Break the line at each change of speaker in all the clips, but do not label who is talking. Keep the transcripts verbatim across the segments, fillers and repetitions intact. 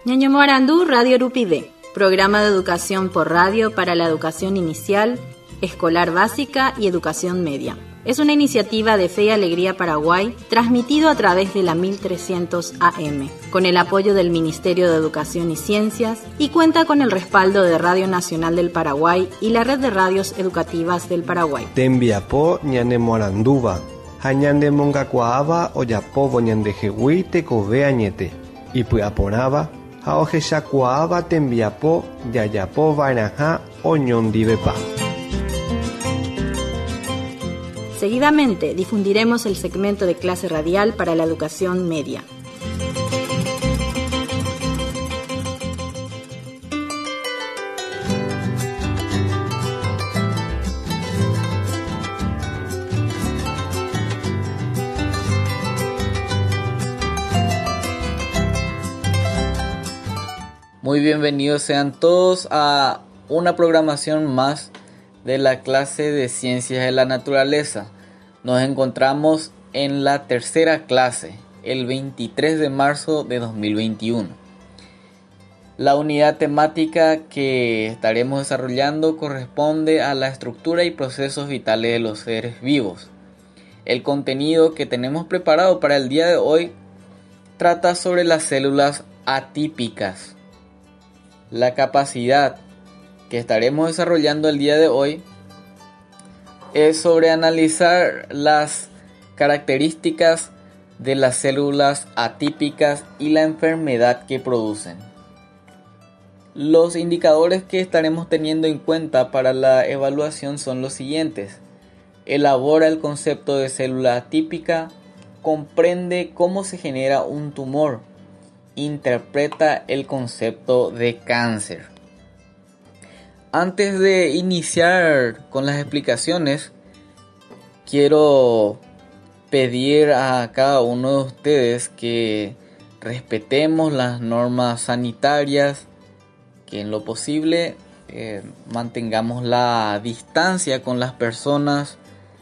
Ñaño Morandú, Radio Rupide, programa de educación por radio para la educación inicial, escolar básica y educación media. Es una iniciativa de Fe y Alegría Paraguay, transmitido a través de la mil trescientos A M, con el apoyo del Ministerio de Educación y Ciencias, y cuenta con el respaldo de Radio Nacional del Paraguay y la Red de Radios Educativas del Paraguay.
Tembiapo ñane moranduva, hañande mongacuaaba oyapovo ñandejehui tekove añete, y puaporaba, haojeshakuaaba tembiapo yayapo varaja oñondivepa.
Seguidamente difundiremos el segmento de clase radial para la educación media.
Muy bienvenidos sean todos a una programación más de la clase de Ciencias de la Naturaleza. Nos encontramos en la tercera clase, el veintitrés de marzo de dos mil veintiuno. La unidad temática que estaremos desarrollando corresponde a la estructura y procesos vitales de los seres vivos. El contenido que tenemos preparado para el día de hoy trata sobre las células atípicas. La capacidad que estaremos desarrollando el día de hoy es sobre analizar las características de las células atípicas y la enfermedad que producen. Los indicadores que estaremos teniendo en cuenta para la evaluación son los siguientes. Elabora el concepto de célula atípica, comprende cómo se genera un tumor, interpreta el concepto de cáncer. Antes de iniciar con las explicaciones, quiero pedir a cada uno de ustedes que respetemos las normas sanitarias, que en lo posible eh, mantengamos la distancia con las personas,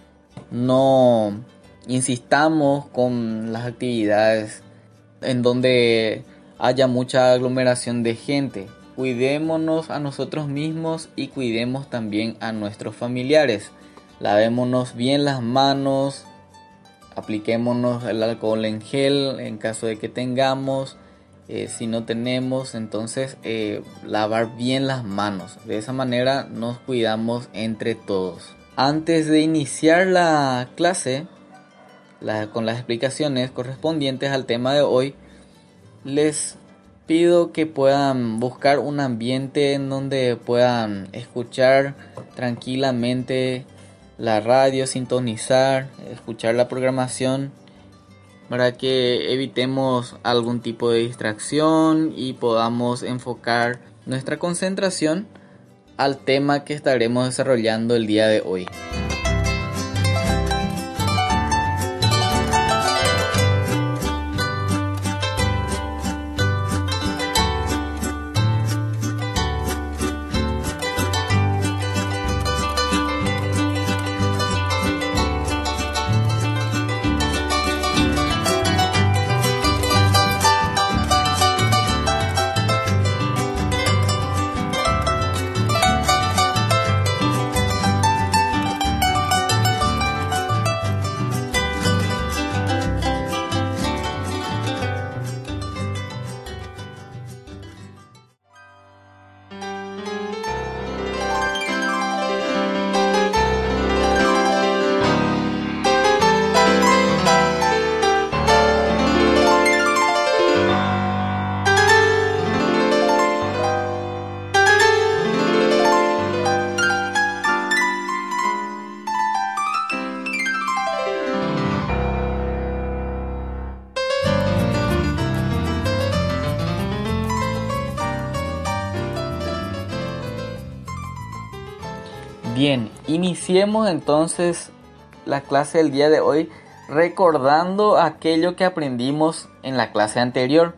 no insistamos con las actividades en donde haya mucha aglomeración de gente. Cuidémonos a nosotros mismos y cuidemos también a nuestros familiares. Lavémonos bien las manos, apliquémonos el alcohol en gel en caso de que tengamos. Eh, si no tenemos, entonces eh, lavar bien las manos. De esa manera nos cuidamos entre todos. Antes de iniciar la clase la, con las explicaciones correspondientes al tema de hoy, les pido que puedan buscar un ambiente en donde puedan escuchar tranquilamente la radio, sintonizar, escuchar la programación, para que evitemos algún tipo de distracción y podamos enfocar nuestra concentración al tema que estaremos desarrollando el día de hoy. Bien, iniciemos entonces la clase del día de hoy recordando aquello que aprendimos en la clase anterior.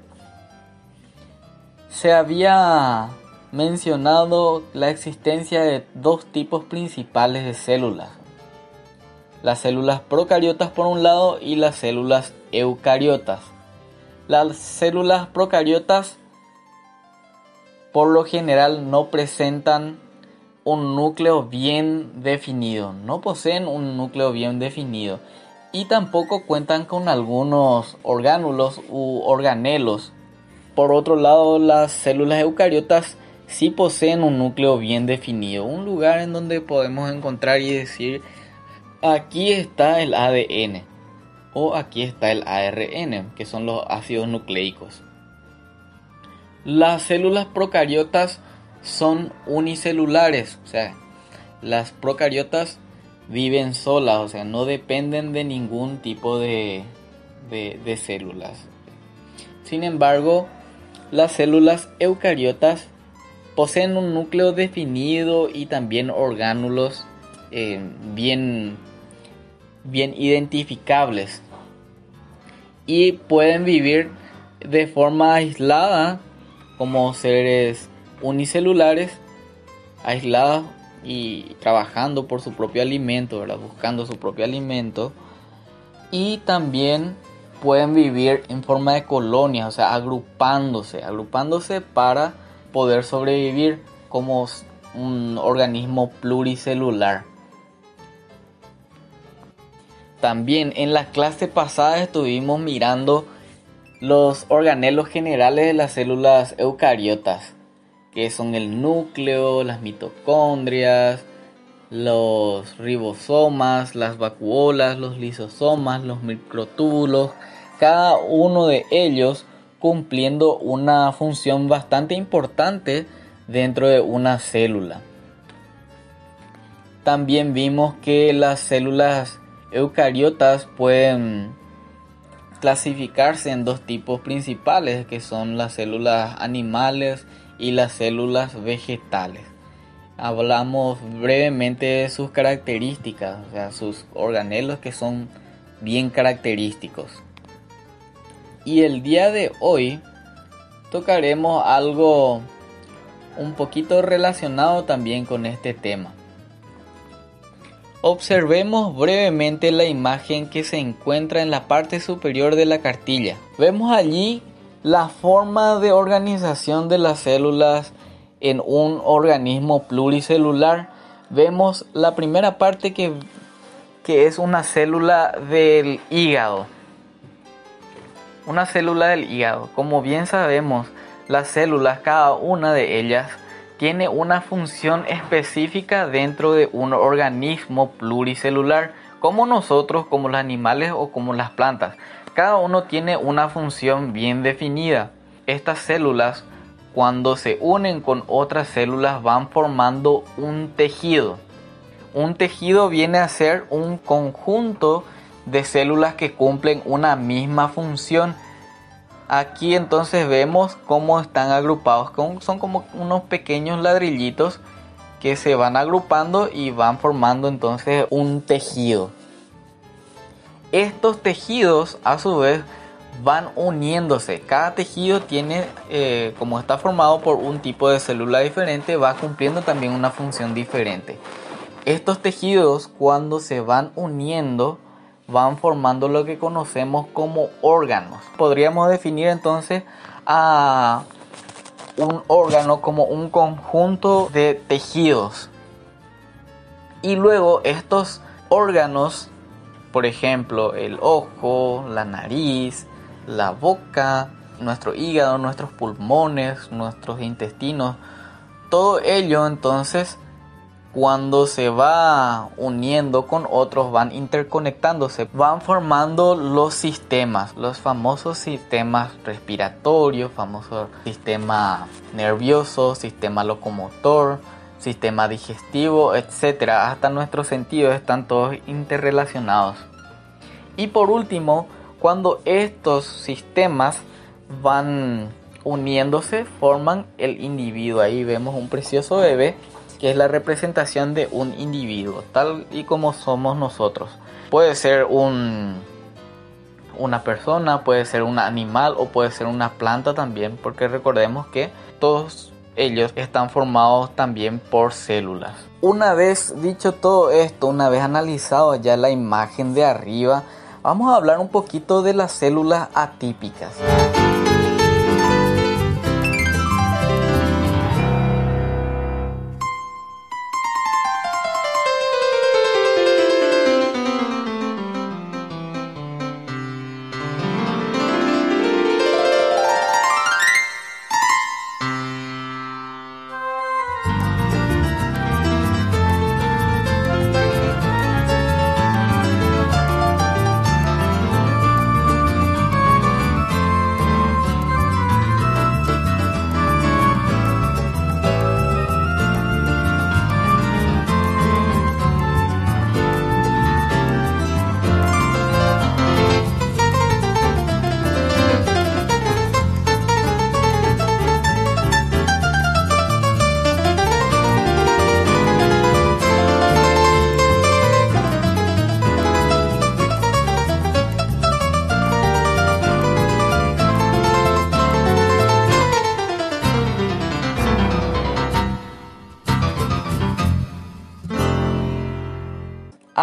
Se había mencionado la existencia de dos tipos principales de células: las células procariotas por un lado y las células eucariotas. Las células procariotas por lo general no presentan un núcleo bien definido, no poseen un núcleo bien definido y tampoco cuentan con algunos orgánulos u organelos. Por otro lado, las células eucariotas sí poseen un núcleo bien definido, un lugar en donde podemos encontrar y decir aquí está el A D N o aquí está el A R N, que son los ácidos nucleicos. Las células procariotas son unicelulares, o sea, las procariotas viven solas, o sea, no dependen de ningún tipo de, de, de células. Sin embargo, las células eucariotas poseen un núcleo definido y también orgánulos eh, bien, bien identificables y pueden vivir de forma aislada como seres unicelulares, aislados y trabajando por su propio alimento, ¿verdad? Buscando su propio alimento, y también pueden vivir en forma de colonias, o sea, agrupándose, agrupándose para poder sobrevivir como un organismo pluricelular. También en la clase pasada estuvimos mirando los organelos generales de las células eucariotas, que son el núcleo, las mitocondrias, los ribosomas, las vacuolas, los lisosomas, los microtúbulos, cada uno de ellos cumpliendo una función bastante importante dentro de una célula. También vimos que las células eucariotas pueden clasificarse en dos tipos principales, que son las células animales y las células vegetales. Hablamos brevemente de sus características, o sea, sus organelos que son bien característicos. Y el día de hoy tocaremos algo un poquito relacionado también con este tema. Observemos brevemente la imagen que se encuentra en la parte superior de la cartilla. Vemos allí la forma de organización de las células en un organismo pluricelular. Vemos la primera parte que, que es una célula del hígado. Una célula del hígado. Como bien sabemos, las células, cada una de ellas, tiene una función específica dentro de un organismo pluricelular, como nosotros, como los animales o como las plantas. Cada uno tiene una función bien definida. Estas células, cuando se unen con otras células, van formando un tejido. Un tejido viene a ser un conjunto de células que cumplen una misma función. Aquí entonces vemos cómo están agrupados, son como unos pequeños ladrillitos que se van agrupando y van formando entonces un tejido. Estos tejidos a su vez van uniéndose. Cada tejido tiene, eh, como está formado por un tipo de célula diferente, va cumpliendo también una función diferente. Estos tejidos, cuando se van uniendo, van formando lo que conocemos como órganos. Podríamos definir entonces a un órgano como un conjunto de tejidos. Y luego estos órganos, por ejemplo, el ojo, la nariz, la boca, nuestro hígado, nuestros pulmones, nuestros intestinos, todo ello entonces, cuando se va uniendo con otros, van interconectándose, van formando los sistemas, los famosos sistemas respiratorios, famoso sistema nervioso, sistema locomotor, sistema digestivo, etcétera. Hasta nuestros sentidos están todos interrelacionados. Y por último, cuando estos sistemas van uniéndose, forman el individuo. Ahí vemos un precioso bebé, que es la representación de un individuo, tal y como somos nosotros. Puede ser un, una persona, puede ser un animal o puede ser una planta también, porque recordemos que todos ellos están formados también por células. Una vez dicho todo esto, una vez analizado ya la imagen de arriba, vamos a hablar un poquito de las células atípicas.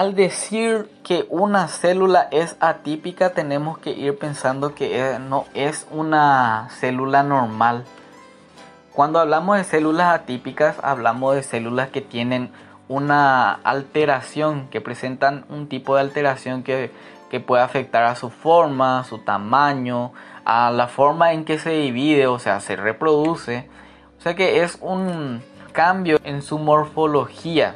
Al decir que una célula es atípica, tenemos que ir pensando que no es una célula normal. Cuando hablamos de células atípicas, hablamos de células que tienen una alteración, que presentan un tipo de alteración que, que puede afectar a su forma, a su tamaño, a la forma en que se divide, o sea, se reproduce. O sea que es un cambio en su morfología.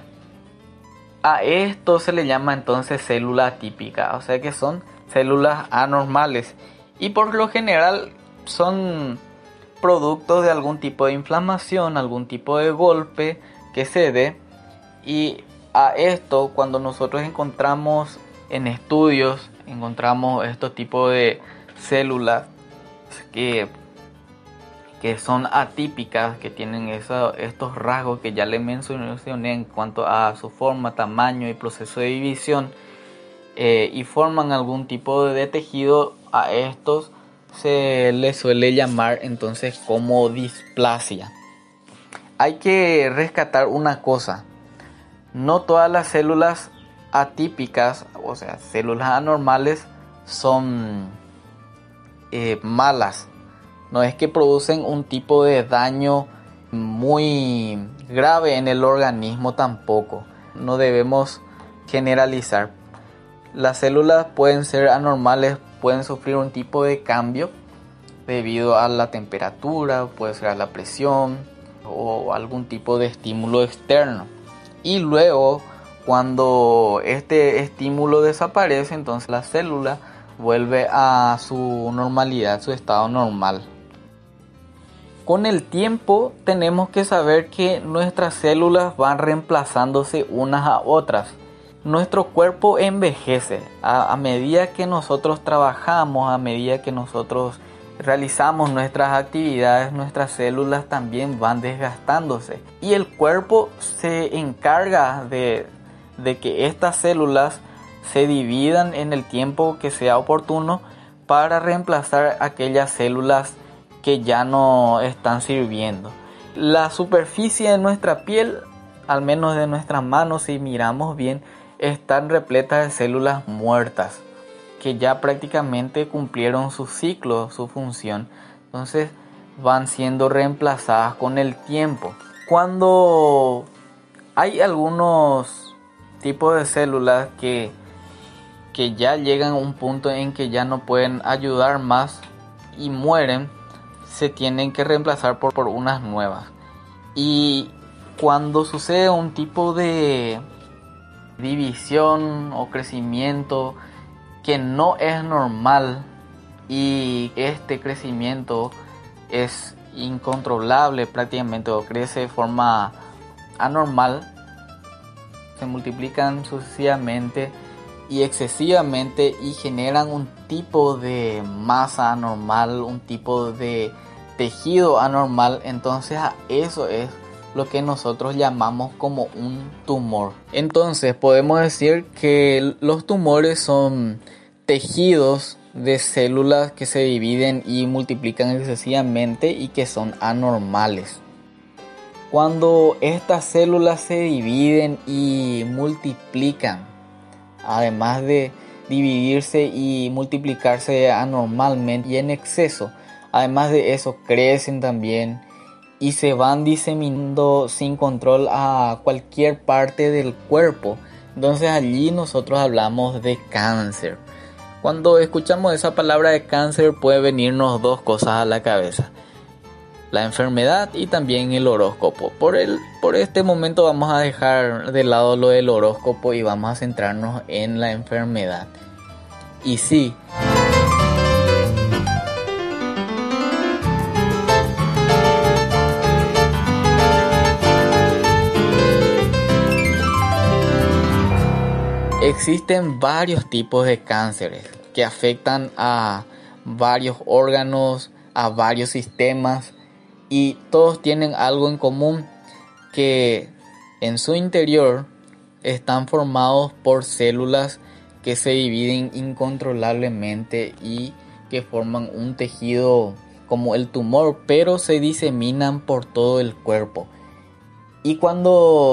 A esto se le llama entonces célula atípica, o sea que son células anormales. Y por lo general son productos de algún tipo de inflamación, algún tipo de golpe que se dé. Y a esto, cuando nosotros encontramos en estudios, encontramos estos tipos de células que, que son atípicas, que tienen eso, estos rasgos que ya les mencioné en cuanto a su forma, tamaño y proceso de división, eh, y forman algún tipo de tejido, a estos se les suele llamar entonces como displasia. Hay que rescatar una cosa: no todas las células atípicas, o sea, células anormales, son eh, malas. No es que producen un tipo de daño muy grave en el organismo tampoco. No debemos generalizar. Las células pueden ser anormales, pueden sufrir un tipo de cambio debido a la temperatura, puede ser a la presión o algún tipo de estímulo externo. Y luego, cuando este estímulo desaparece, entonces la célula vuelve a su normalidad, su estado normal. Con el tiempo tenemos que saber que nuestras células van reemplazándose unas a otras. Nuestro cuerpo envejece a, a medida que nosotros trabajamos, a medida que nosotros realizamos nuestras actividades, nuestras células también van desgastándose. Y el cuerpo se encarga de, de que estas células se dividan en el tiempo que sea oportuno para reemplazar aquellas células que ya no están sirviendo. La superficie de nuestra piel, al menos de nuestras manos, si miramos bien, están repletas de células muertas que ya prácticamente cumplieron su ciclo, su función. Entonces van siendo reemplazadas con el tiempo. Cuando hay algunos tipos de células que, que ya llegan a un punto en que ya no pueden ayudar más y mueren, se tienen que reemplazar por, por unas nuevas. Y cuando sucede un tipo de división o crecimiento que no es normal y este crecimiento es incontrolable prácticamente, o crece de forma anormal, se multiplican sucesivamente y excesivamente y generan un tipo de masa anormal, un tipo de tejido anormal. Entonces a eso es lo que nosotros llamamos como un tumor. Entonces podemos decir que los tumores son tejidos de células que se dividen y multiplican excesivamente y que son anormales. Cuando estas células se dividen y multiplican, además de dividirse y multiplicarse anormalmente y en exceso, además de eso crecen también y se van diseminando sin control a cualquier parte del cuerpo. Entonces allí nosotros hablamos de cáncer. Cuando escuchamos esa palabra de cáncer puede venirnos dos cosas a la cabeza: la enfermedad y también el horóscopo. Por, el, por este momento vamos a dejar de lado lo del horóscopo y vamos a centrarnos en la enfermedad. Y sí, existen varios tipos de cánceres que afectan a varios órganos, a varios sistemas, y todos tienen algo en común, que en su interior están formados por células que se dividen incontrolablemente y que forman un tejido como el tumor, pero se diseminan por todo el cuerpo. Y cuando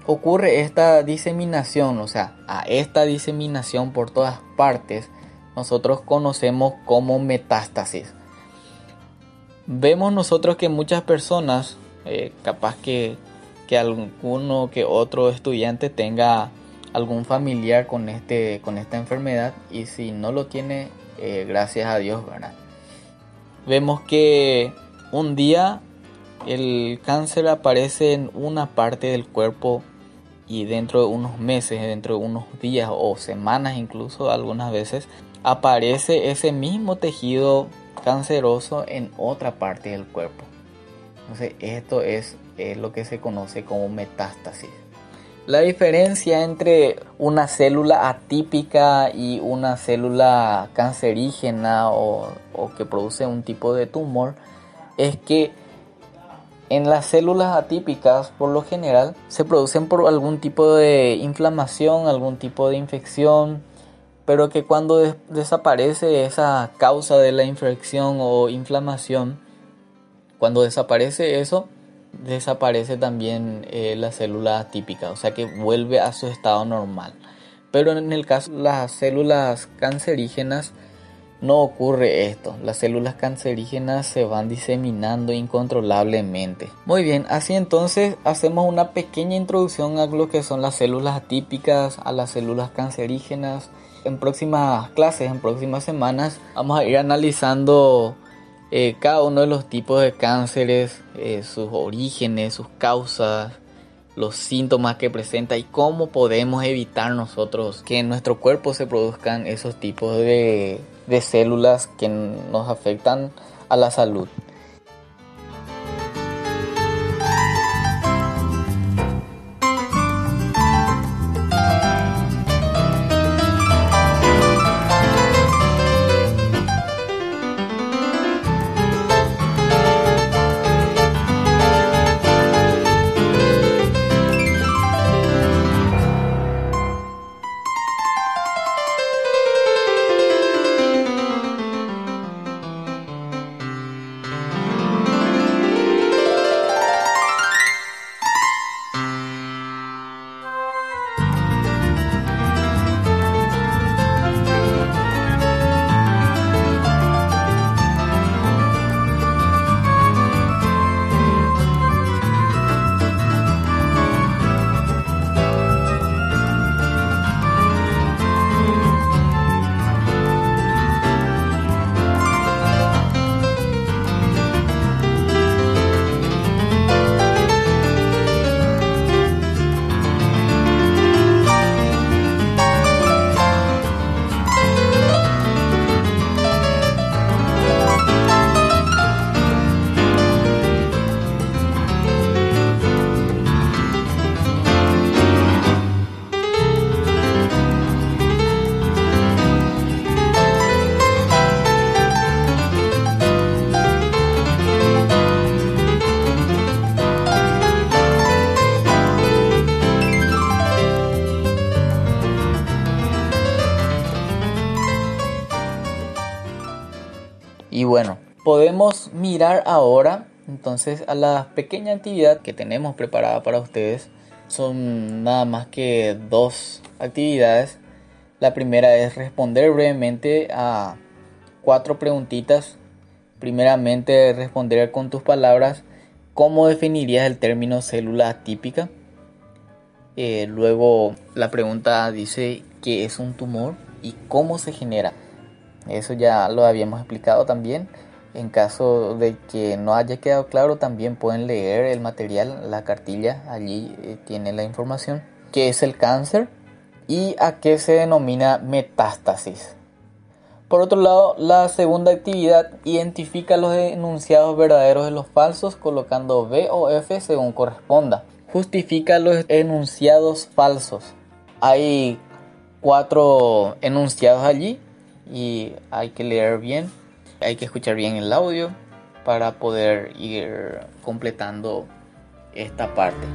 ocurre esta diseminación, o sea, a esta diseminación por todas partes, nosotros conocemos como metástasis. Vemos nosotros que muchas personas, eh, capaz que, que alguno que otro estudiante tenga algún familiar con, este, con esta enfermedad, y si no lo tiene, eh, gracias a Dios, ¿verdad? Vemos que un día el cáncer aparece en una parte del cuerpo y dentro de unos meses, dentro de unos días o semanas incluso algunas veces, aparece ese mismo tejido canceroso en otra parte del cuerpo. Entonces esto es, es lo que se conoce como metástasis. La diferencia entre una célula atípica y una célula cancerígena o, o que produce un tipo de tumor es que en las células atípicas por lo general se producen por algún tipo de inflamación, algún tipo de infección, pero que cuando des- desaparece esa causa de la infección o inflamación, cuando desaparece eso, desaparece también eh, la célula atípica, o sea que vuelve a su estado normal. Pero en el caso de las células cancerígenas no ocurre esto. Las células cancerígenas se van diseminando incontrolablemente. Muy bien, así entonces hacemos una pequeña introducción a lo que son las células atípicas, a las células cancerígenas. En próximas clases, en próximas semanas, vamos a ir analizando eh, cada uno de los tipos de cánceres, eh, sus orígenes, sus causas, los síntomas que presenta y cómo podemos evitar nosotros que en nuestro cuerpo se produzcan esos tipos de, de células que nos afectan a la salud. Y bueno, podemos mirar ahora entonces a la pequeña actividad que tenemos preparada para ustedes. Son nada más que dos actividades. La primera es responder brevemente a cuatro preguntitas. Primeramente, responder con tus palabras cómo definirías el término célula atípica. Eh, luego la pregunta dice qué es un tumor y cómo se genera. Eso ya lo habíamos explicado también. En caso de que no haya quedado claro, también pueden leer el material, la cartilla, allí eh, tiene la información. ¿Qué es el cáncer? ¿Y a qué se denomina metástasis? Por otro lado, la segunda actividad identifica los enunciados verdaderos de los falsos colocando B o F según corresponda. Justifica los enunciados falsos. Hay cuatro enunciados allí y hay que leer bien, hay que escuchar bien el audio para poder ir completando esta parte.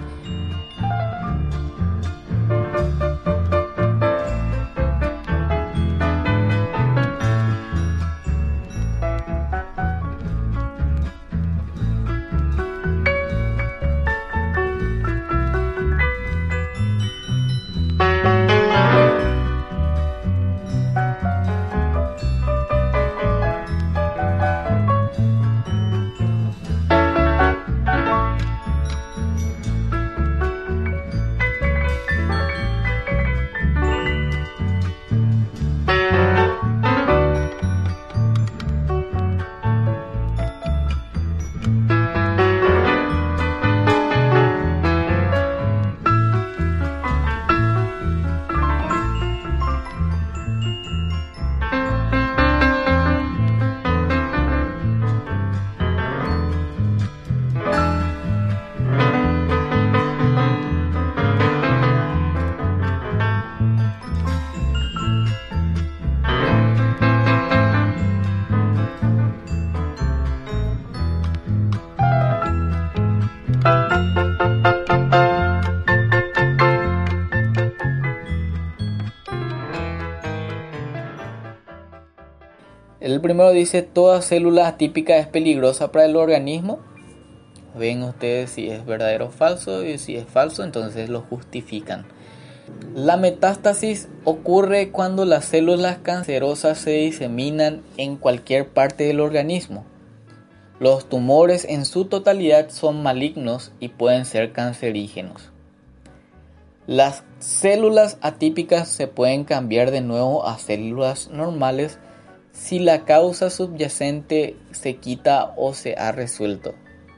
El primero dice: toda célula atípica es peligrosa para el organismo. Ven ustedes si es verdadero o falso, y si es falso, entonces lo justifican. La metástasis ocurre cuando las células cancerosas se diseminan en cualquier parte del organismo. Los tumores en su totalidad son malignos y pueden ser cancerígenos. Las células atípicas se pueden cambiar de nuevo a células normales si la causa subyacente se quita o se ha resuelto.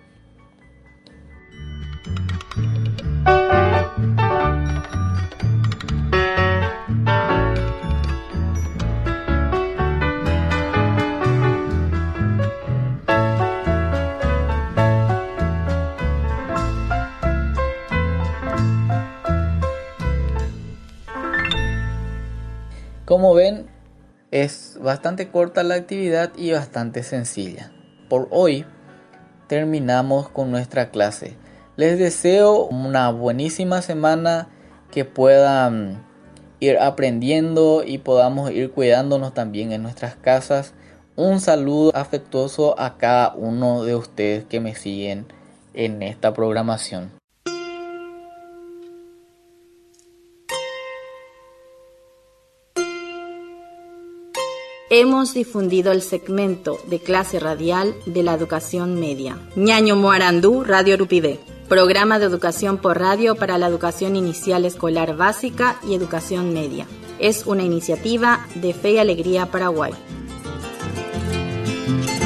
Como ven, es bastante corta la actividad y bastante sencilla. Por hoy terminamos con nuestra clase. Les deseo una buenísima semana, que puedan ir aprendiendo y podamos ir cuidándonos también en nuestras casas. Un saludo afectuoso a cada uno de ustedes que me siguen en esta programación.
Hemos difundido el segmento de clase radial de la educación media. Ñaño Moarandú, Radio Urupide. Programa de educación por radio para la educación inicial escolar básica y educación media. Es una iniciativa de Fe y Alegría Paraguay.